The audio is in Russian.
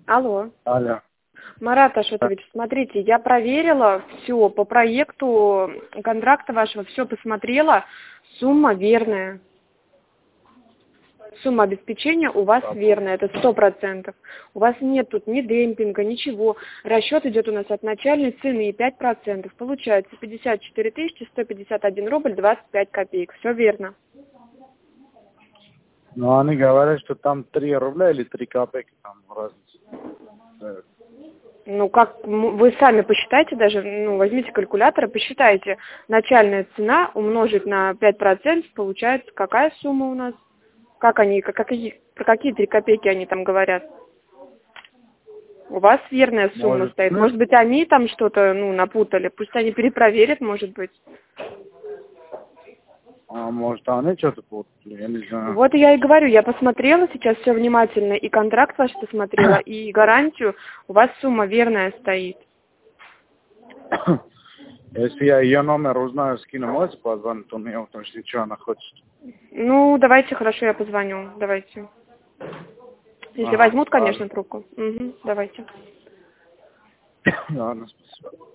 Алло. Алло. Марат Ашотович, смотрите, я проверила все по проекту контракта вашего, все посмотрела, сумма верная. Сумма обеспечения у вас верная, это 100%. У вас нет тут ни демпинга, ничего. Расчет идет у нас от начальной цены и 5%. Получается 54 151 рубль 25 копеек. Все верно. Ну, они говорят, что там 3 рубля или 3 копейки там разница. Ну, как вы сами посчитайте даже, ну, возьмите калькулятор и посчитайте. Начальная цена умножить на 5%, получается какая сумма у нас? Как они, про какие 3 копейки они там говорят? У вас верная сумма стоит. Может быть, они там что-то, ну, напутали. Пусть они перепроверят, может быть. А может, они что-то путали, я не знаю. Вот я и говорю, я посмотрела сейчас все внимательно, и контракт ваш посмотрела, и гарантию. У вас сумма верная стоит. Если я ее номер узнаю, скину, можете позвонить, у меня, потому что что она хочет. Ну, давайте, хорошо, я позвоню. Давайте. Если возьмут, конечно, трубку. Угу, давайте. Ладно, спасибо.